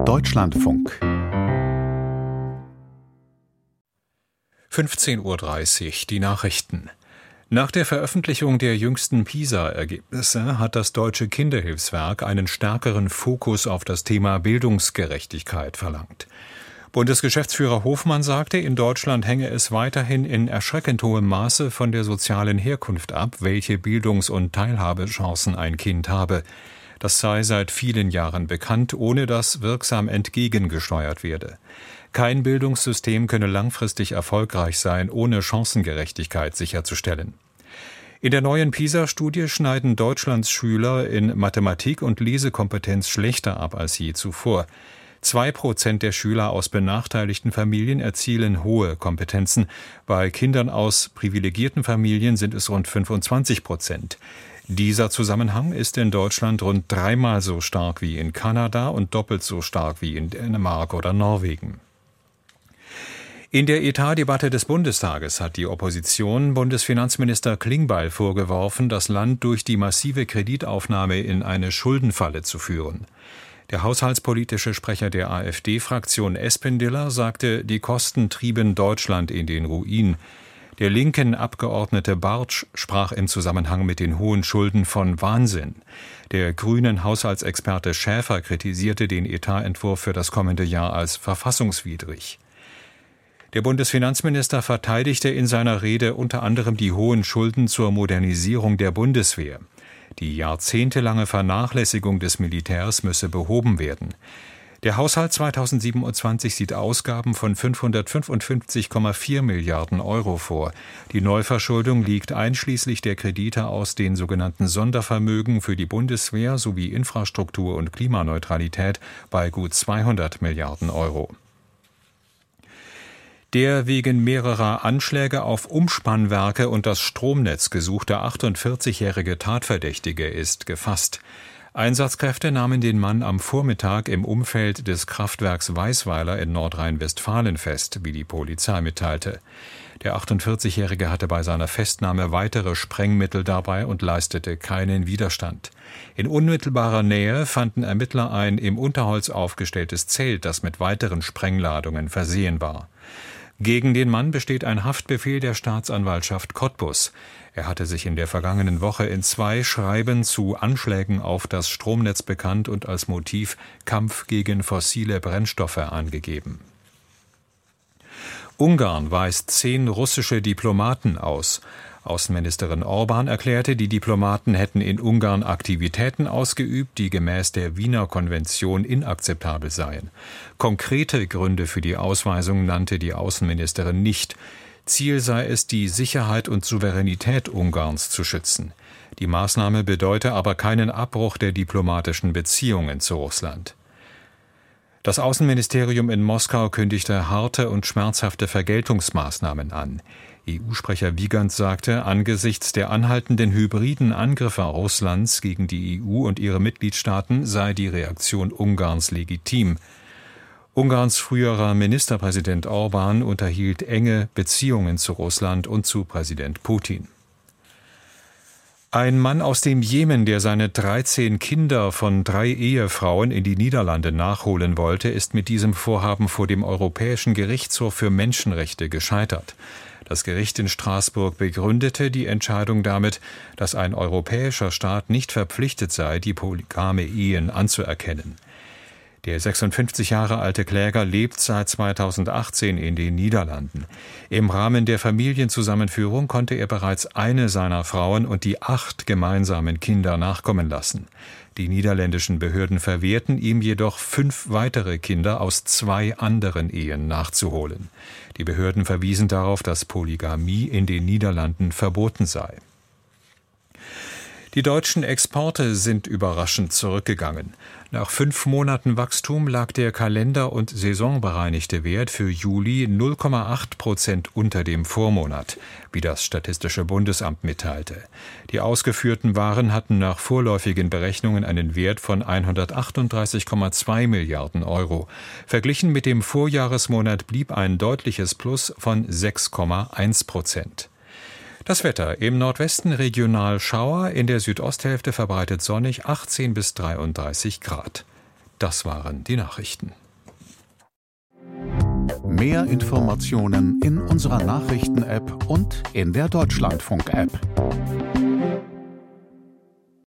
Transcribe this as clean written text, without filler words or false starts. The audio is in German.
Deutschlandfunk 15:30 Uhr, die Nachrichten. Nach der Veröffentlichung der jüngsten PISA-Ergebnisse hat das Deutsche Kinderhilfswerk einen stärkeren Fokus auf das Thema Bildungsgerechtigkeit verlangt. Bundesgeschäftsführer Hofmann sagte, in Deutschland hänge es weiterhin in erschreckend hohem Maße von der sozialen Herkunft ab, welche Bildungs- und Teilhabechancen ein Kind habe. Das sei seit vielen Jahren bekannt, ohne dass wirksam entgegengesteuert werde. Kein Bildungssystem könne langfristig erfolgreich sein, ohne Chancengerechtigkeit sicherzustellen. In der neuen PISA-Studie schneiden Deutschlands Schüler in Mathematik und Lesekompetenz schlechter ab als je zuvor. 2% der Schüler aus benachteiligten Familien erzielen hohe Kompetenzen. Bei Kindern aus privilegierten Familien sind es rund 25%. Dieser Zusammenhang ist in Deutschland rund 3-mal so stark wie in Kanada und doppelt so stark wie in Dänemark oder Norwegen. In der Etatdebatte des Bundestages hat die Opposition Bundesfinanzminister Klingbeil vorgeworfen, das Land durch die massive Kreditaufnahme in eine Schuldenfalle zu führen. Der haushaltspolitische Sprecher der AfD-Fraktion Espendiller sagte, die Kosten trieben Deutschland in den Ruin. Der linken Abgeordnete Bartsch sprach im Zusammenhang mit den hohen Schulden von Wahnsinn. Der grünen Haushaltsexperte Schäfer kritisierte den Etatentwurf für das kommende Jahr als verfassungswidrig. Der Bundesfinanzminister verteidigte in seiner Rede unter anderem die hohen Schulden zur Modernisierung der Bundeswehr. Die jahrzehntelange Vernachlässigung des Militärs müsse behoben werden. Der Haushalt 2027 sieht Ausgaben von 555,4 Milliarden Euro vor. Die Neuverschuldung liegt einschließlich der Kredite aus den sogenannten Sondervermögen für die Bundeswehr sowie Infrastruktur und Klimaneutralität bei gut 200 Milliarden Euro. Der wegen mehrerer Anschläge auf Umspannwerke und das Stromnetz gesuchte 48-jährige Tatverdächtige ist gefasst. Einsatzkräfte nahmen den Mann am Vormittag im Umfeld des Kraftwerks Weisweiler in Nordrhein-Westfalen fest, wie die Polizei mitteilte. Der 48-Jährige hatte bei seiner Festnahme weitere Sprengmittel dabei und leistete keinen Widerstand. In unmittelbarer Nähe fanden Ermittler ein im Unterholz aufgestelltes Zelt, das mit weiteren Sprengladungen versehen war. Gegen den Mann besteht ein Haftbefehl der Staatsanwaltschaft Cottbus. Er hatte sich in der vergangenen Woche in 2 Schreiben zu Anschlägen auf das Stromnetz bekannt und als Motiv Kampf gegen fossile Brennstoffe angegeben. Ungarn weist 10 russische Diplomaten aus. Außenministerin Orban erklärte, die Diplomaten hätten in Ungarn Aktivitäten ausgeübt, die gemäß der Wiener Konvention inakzeptabel seien. Konkrete Gründe für die Ausweisung nannte die Außenministerin nicht. Ziel sei es, die Sicherheit und Souveränität Ungarns zu schützen. Die Maßnahme bedeute aber keinen Abbruch der diplomatischen Beziehungen zu Russland. Das Außenministerium in Moskau kündigte harte und schmerzhafte Vergeltungsmaßnahmen an. EU-Sprecher Wiegand sagte, angesichts der anhaltenden hybriden Angriffe Russlands gegen die EU und ihre Mitgliedstaaten sei die Reaktion Ungarns legitim. Ungarns früherer Ministerpräsident Orban unterhielt enge Beziehungen zu Russland und zu Präsident Putin. Ein Mann aus dem Jemen, der seine 13 Kinder von 3 Ehefrauen in die Niederlande nachholen wollte, ist mit diesem Vorhaben vor dem Europäischen Gerichtshof für Menschenrechte gescheitert. Das Gericht in Straßburg begründete die Entscheidung damit, dass ein europäischer Staat nicht verpflichtet sei, die polygame Ehen anzuerkennen. Der 56 Jahre alte Kläger lebt seit 2018 in den Niederlanden. Im Rahmen der Familienzusammenführung konnte er bereits eine seiner Frauen und die 8 gemeinsamen Kinder nachkommen lassen. Die niederländischen Behörden verwehrten ihm jedoch 5 weitere Kinder aus 2 anderen Ehen nachzuholen. Die Behörden verwiesen darauf, dass Polygamie in den Niederlanden verboten sei. Die deutschen Exporte sind überraschend zurückgegangen. Nach 5 Monaten Wachstum lag der kalender- und saisonbereinigte Wert für Juli 0,8% unter dem Vormonat, wie das Statistische Bundesamt mitteilte. Die ausgeführten Waren hatten nach vorläufigen Berechnungen einen Wert von 138,2 Milliarden Euro. Verglichen mit dem Vorjahresmonat blieb ein deutliches Plus von 6,1%. Das Wetter: im Nordwesten regional Schauer, in der Südosthälfte verbreitet sonnig 18 bis 33 Grad. das waren die Nachrichten. Mehr Informationen in unserer Nachrichten-App und in der Deutschlandfunk-App.